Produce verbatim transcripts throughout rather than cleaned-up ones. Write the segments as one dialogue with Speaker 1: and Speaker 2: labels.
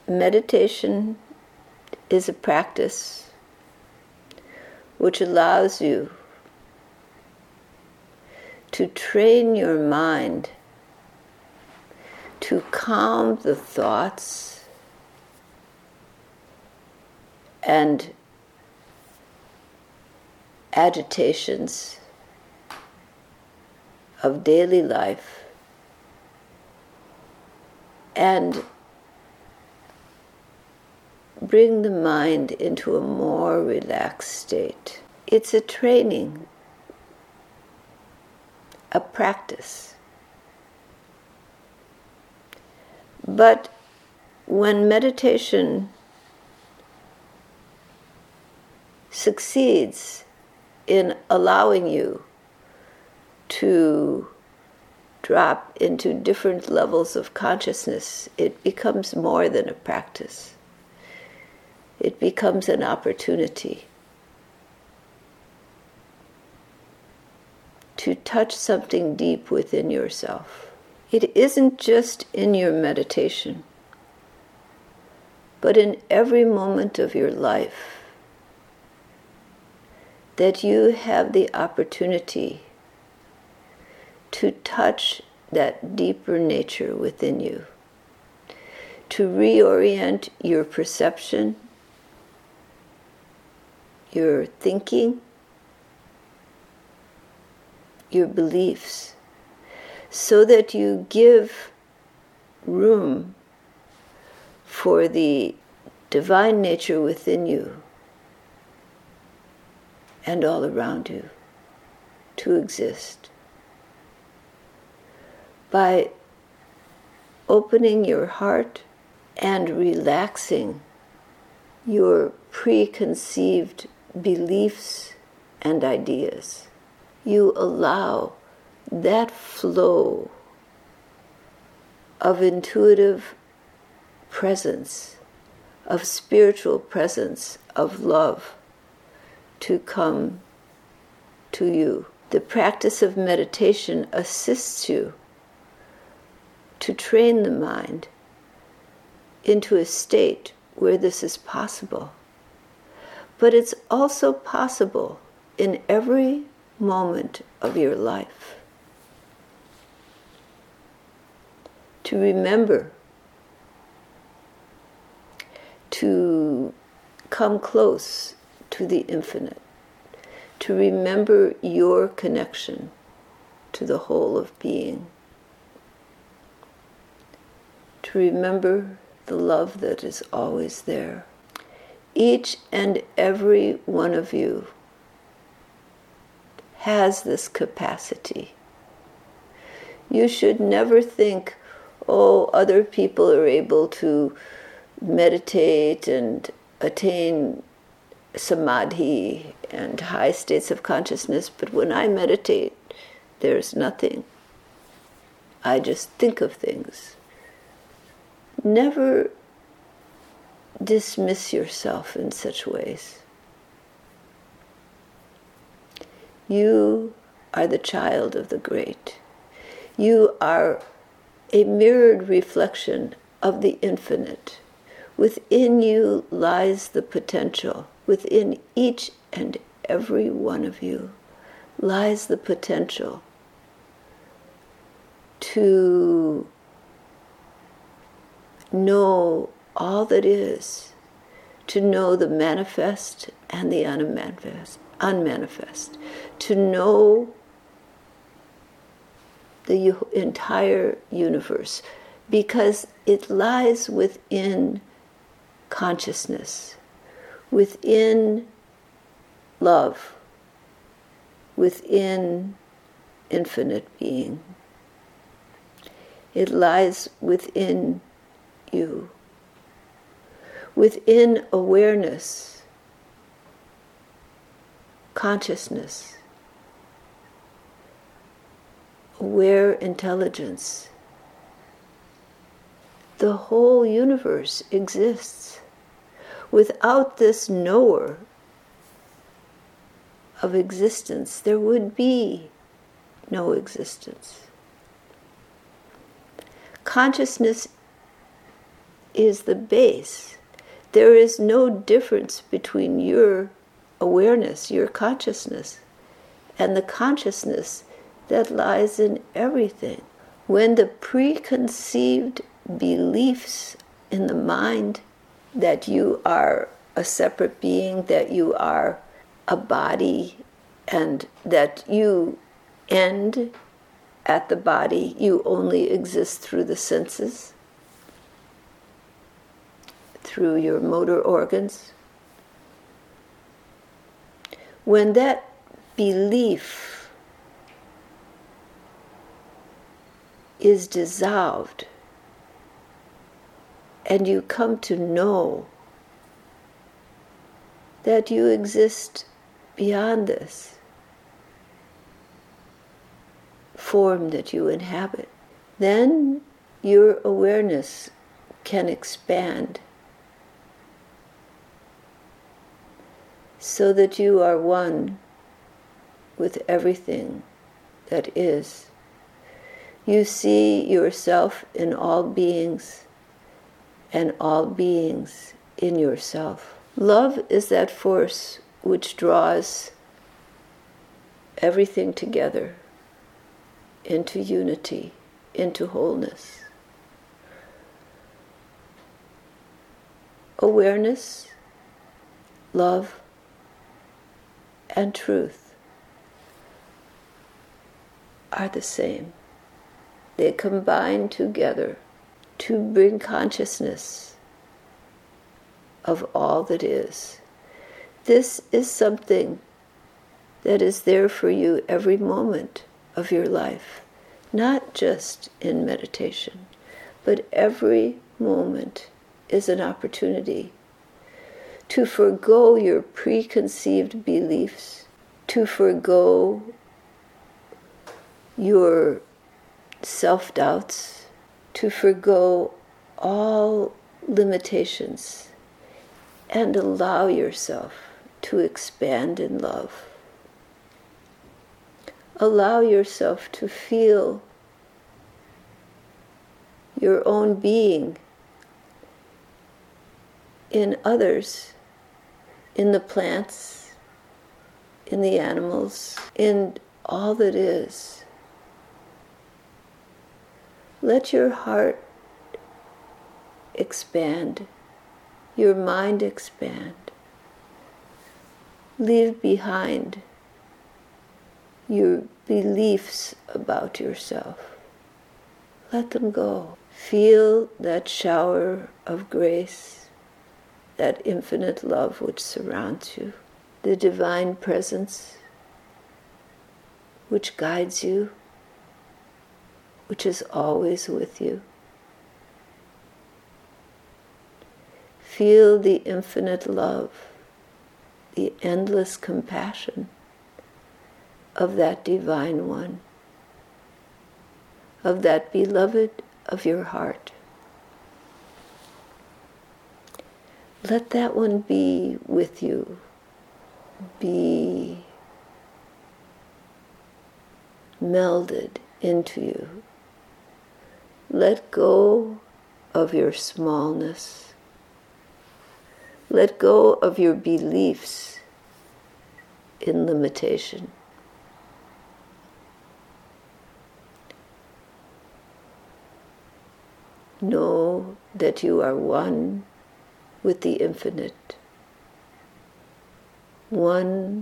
Speaker 1: meditation is a practice which allows you to train your mind to calm the thoughts and agitations of daily life and bring the mind into a more relaxed state. It's a training, a practice. But when meditation succeeds in allowing you to drop into different levels of consciousness, it becomes more than a practice. It becomes an opportunity to touch something deep within yourself. It isn't just in your meditation, but in every moment of your life that you have the opportunity to touch that deeper nature within you, to reorient your perception, your thinking, your beliefs, so that you give room for the divine nature within you and all around you to exist. By opening your heart and relaxing your preconceived beliefs and ideas, you allow that flow of intuitive presence, of spiritual presence, of love to come to you. The practice of meditation assists you to train the mind into a state where this is possible. But it's also possible in every moment of your life to remember to come close to the infinite, to remember your connection to the whole of being, to remember the love that is always there. Each and every one of you has this capacity. You should never think, oh, other people are able to meditate and attain samadhi and high states of consciousness, but when I meditate, there's nothing. I just think of things. Never dismiss yourself in such ways. You are the child of the great. You are a mirrored reflection of the infinite. Within you lies the potential. Within each and every one of you lies the potential to know all that is, to know the manifest and the unmanifest, unmanifest, to know the entire universe, because it lies within consciousness, within love, within infinite being. It lies within you, within awareness, consciousness, aware intelligence. The whole universe exists. Without this knower of existence, there would be no existence. Consciousness is the base. There is no difference between your awareness, your consciousness, and the consciousness that lies in everything. When the preconceived beliefs in the mind that you are a separate being, that you are a body, and that you end at the body, you only exist through the senses, through your motor organs. When that belief is dissolved and you come to know that you exist beyond this form that you inhabit, then your awareness can expand so that you are one with everything that is. You see yourself in all beings and all beings in yourself. Love is that force which draws everything together into unity, into wholeness. Awareness, love, and truth are the same. They combine together to bring consciousness of all that is. This is something that is there for you every moment of your life, not just in meditation, but every moment is an opportunity to forgo your preconceived beliefs, to forgo your self-doubts, to forgo all limitations and allow yourself to expand in love. Allow yourself to feel your own being in others, in the plants, in the animals, in all that is. Let your heart expand, your mind expand. Leave behind your beliefs about yourself. Let them go. Feel that shower of grace, that infinite love which surrounds you, the divine presence which guides you, which is always with you. Feel the infinite love, the endless compassion of that divine one, of that beloved of your heart. Let that one be with you, be melded into you. Let go of your smallness. Let go of your beliefs in limitation. Know that you are one with the infinite, one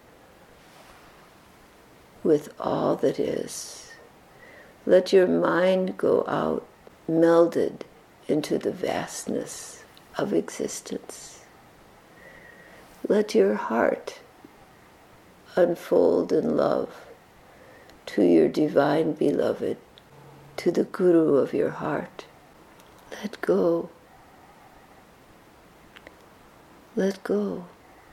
Speaker 1: with all that is. Let your mind go out, melded into the vastness of existence. Let your heart unfold in love to your divine beloved, to the Guru of your heart. Let go. Let go.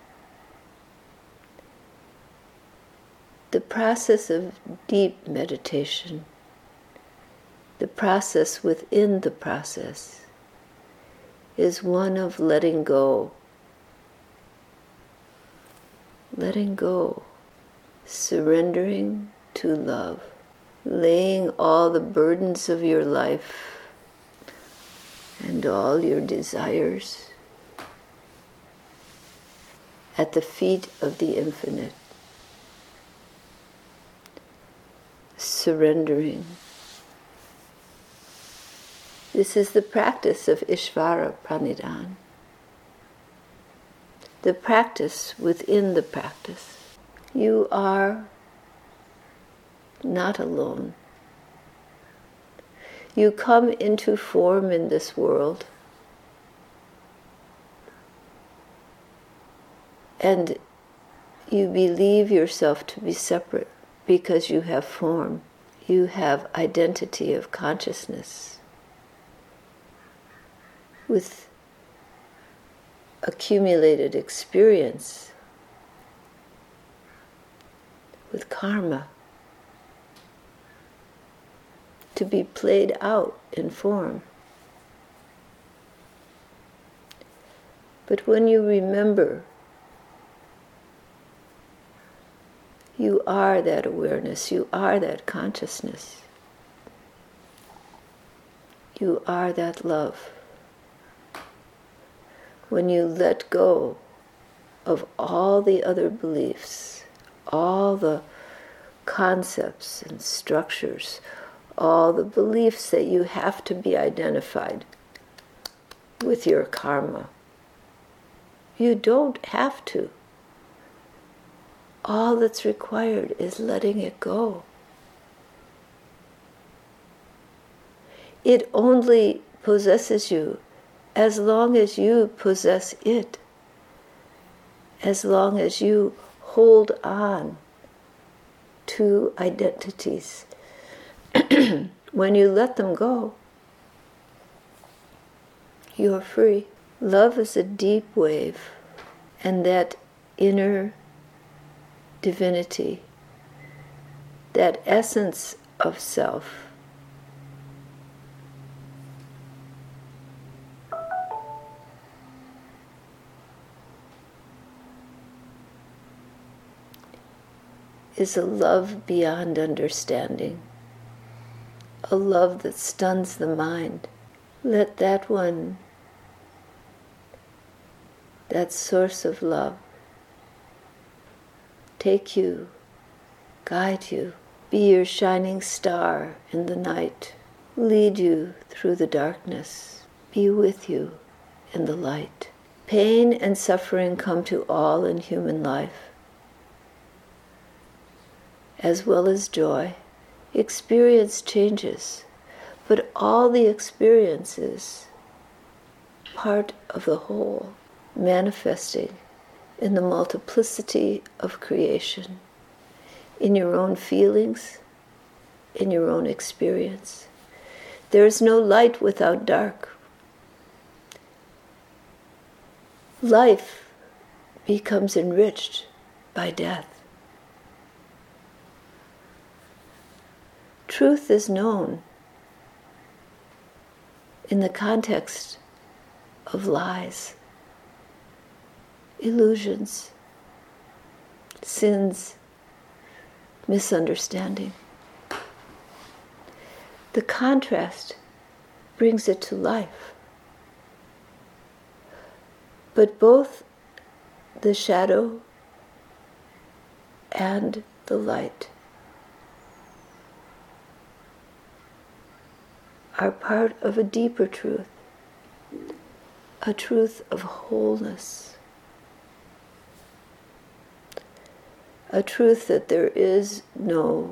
Speaker 1: The process of deep meditation, the process within the process, is one of letting go. Letting go. Surrendering to love. Laying all the burdens of your life and all your desires at the feet of the infinite, surrendering. This is the practice of Ishvara Pranidhan, the practice within the practice. You are not alone. You come into form in this world, and you believe yourself to be separate because you have form. You have identity of consciousness with accumulated experience, with karma, to be played out in form. But when you remember, you are that awareness, you are that consciousness, you are that love. When you let go of all the other beliefs, all the concepts and structures, all the beliefs that you have to be identified with your karma. You don't have to. All that's required is letting it go. It only possesses you as long as you possess it, as long as you hold on to identities. When you let them go, you are free. Love is a deep wave, and that inner divinity, that essence of self, is a love beyond understanding, a love that stuns the mind. Let that one, that source of love, take you, guide you, be your shining star in the night, lead you through the darkness, be with you in the light. Pain and suffering come to all in human life, as well as joy. Experience changes, but all the experiences part of the whole, manifesting in the multiplicity of creation, in your own feelings, in your own experience. There is no light without dark. Life becomes enriched by death. Truth is known in the context of lies, illusions, sins, misunderstanding. The contrast brings it to life. But both the shadow and the light are part of a deeper truth, a truth of wholeness, a truth that there is no,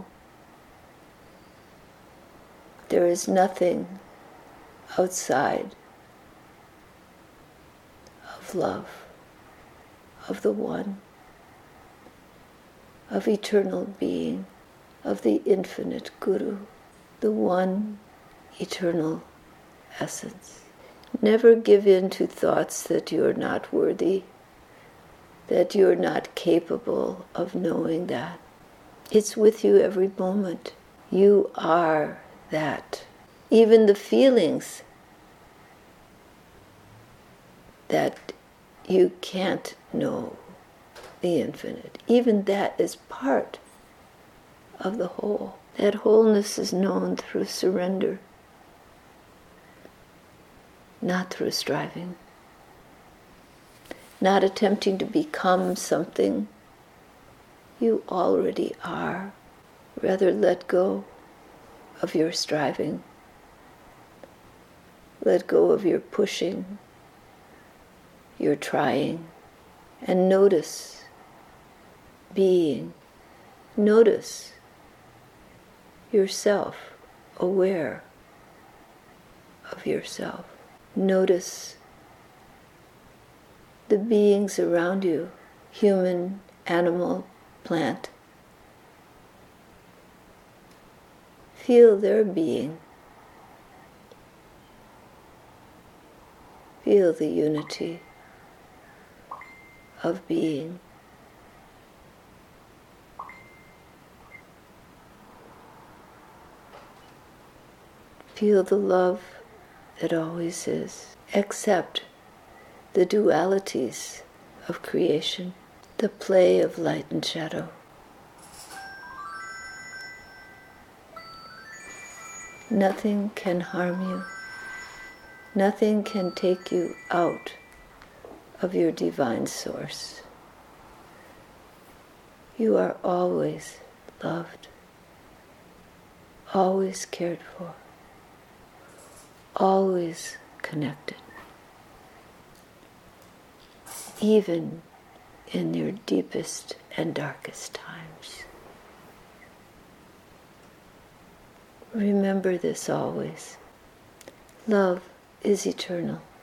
Speaker 1: there is nothing outside of love, of the One, of eternal being, of the infinite Guru, the one eternal essence. Never give in to thoughts that you are not worthy, that you are not capable of knowing that. It's with you every moment. You are that. Even the feelings that you can't know the infinite, even that is part of the whole. That wholeness is known through surrender, not through striving. Not attempting to become something you already are. Rather, let go of your striving. Let go of your pushing, your trying, and notice being. Notice yourself, aware of yourself. Notice the beings around you, human, animal, plant. Feel their being. Feel the unity of being. Feel the love that always is. Accept the dualities of creation, the play of light and shadow. Nothing can harm you. Nothing can take you out of your divine source. You are always loved, always cared for, always connected, even in your deepest and darkest times. Remember this always. Love is eternal.